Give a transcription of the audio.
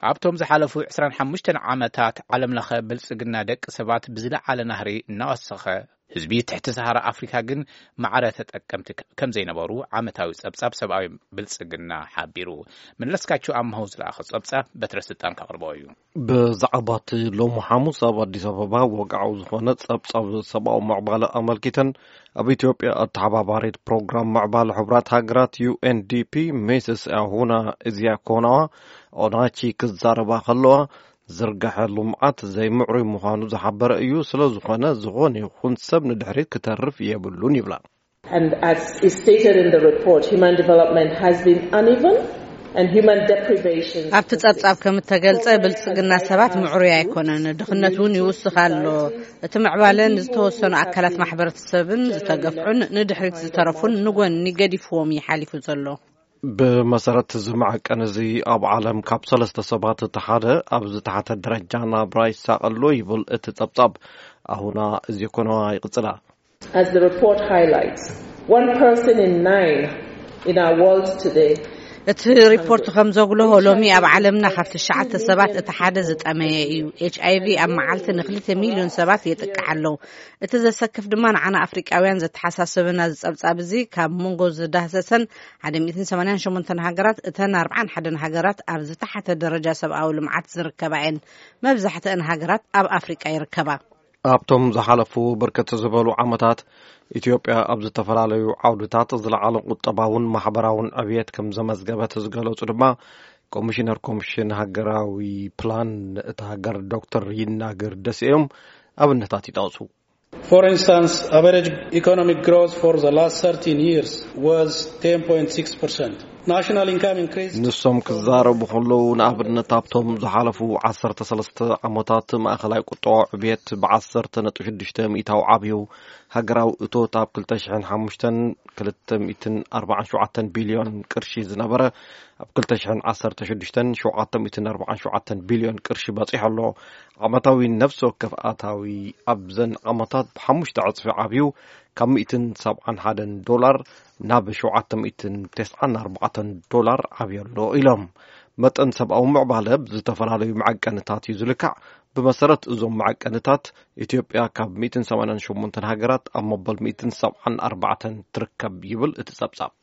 ኣብቶም ዝሓለፉ 25 ዓመታት ዓለም ለኸ ብልጽግና ደቂ ሰባት ብዝለዓለ ናህሪ እናወሰኸ ህዝቢ ትሕቲ ሰሃራ ኣፍሪካ ግን ማዕረ ተጠቀምቲ ከም ዘይነበሩ ዓመታዊ ጸብጻብ ሰብኣዊ ብልጽግና ሓቢሩ መለስካቸው ኣምሃው ዝለኣኸ ጸብጻብ በትረ ስልጣን ካቕርበው እዩ ብዛዕባት ሎሙ ሐሙስ ኣብ አዲስ ኣበባ ወግዓው ዝኾነ ጸብጻብ ሰብኣዊ ምዕባለ ኣመልኪተን ኣብ ኢትዮጵያ ኣተሓባባሪት ፕሮግራም ምዕባለ ሕብራት ሃገራት UNDP ሜስስ ኣሁና እዚያ ኮናዋ ኦናቺ ክዛረባ ከለዋ ዝርግሐ ልምዓት ዘይምዕሩይ ምዃኑ ዝሓበረ እዩ ስለ ዝኾነ ዝኾነ ይኹን ሰብ ንድሕሪት ክተርፍ የብሉን ይብላ And as is stated in the report, human development has been uneven and human deprivation. ኣብቲ ጸብጻብ ከም ተገልጸ ብልጽግና ሰባት ምዕሩይ ኣይኮነን ድኽነት እውን ይውስኽ ኣሎ እቲ ምዕባለን ዝተወሰኑ ኣካላት ማሕበረሰብን ዝተገፍዑን ንድሕሪት ዝተረፉን ንጎኒ ገዲፍዎም ይሓሊፉ ዘሎ بمسارات زمعكن زي أب عالم كابسلة سبات اتحاد أب زتحت الدرجة نابراي ساقلو يبل اتطبطب هنا يكونوا يقتلا. As the report highlights, 1 person in 9 in our world today. እቲ ሪፖርት ከም ዘጉልሆ ሎሚ ኣብ ዓለምና ካብቲ 9 ሰባት እቲ ሓደ ዝጠመየ እዩ HIV ኣብ መዓልቲ ን2 ሚልዮን ሰባት የጥቅዕ ኣሎ እቲ ዘሰክፍ ድማ ንዓና ኣፍሪቃውያን ዘተሓሳስብና ዝጸብጻብ እዚ ካብ መንጎ ዝዳህሰሰን 188 ሃገራት እተን 41 ሃገራት ኣብ ዝተሓተ ደረጃ ሰብኣዊ ልምዓት ዝርከባን መብዛሕትአን ሃገራት ኣብ ኣፍሪቃ ይርከባ ኣብቶም ዝሓለፉ በርከት ዝበሉ ዓመታት ኢትዮጵያ ኣብ ዝተፈላለዩ ዓውድታት ዝለዓለ ቁጠባውን ማሕበራውን ዕብየት ከም ዘመዝገበት ዝገለጹ ድማ ኮሚሽን ሃገራዊ ፕላን እቲ ሃገር ዶክተር ይናገር ደስዮም ኣብነታት ይጠቕሱ For instance, average economic growth for the last 13 years was 10.6%. National income increased. ንሶም ክዛረቡ ከለዉ ንኣብነት ኣብቶም ዝሓለፉ 13 ዓመታት ማእኸላይ ቁጠባ ዕብየት ብ10.6 ሚእታዊ ዓብዩ ሃገራዊ እቶት ኣብ 2005 247 ቢልዮን ቅርሺ ዝነበረ ኣብ 2016 747 ቢልዮን ቅርሺ በፂሑ ኣሎ ዓመታዊ ነፍሲ ወከፍ ኣታዊ ኣብዘን ዓመታት ብ5 ዕፅፊ ዓብዩ ካብ $171 ናብ $794 ዓብየሎ ኢሎም መጠን ሰብኣዊ ምዕባለ ብዝተፈላለዩ መዐቀንታት እዩ ዝልክዕ بمسارات እዞም መዐቀንታት ኢትዮጵያ ካብ 188 ሃገራት ኣብ መበል 174 ትርከብ ይብል እቲ ጸብጻብ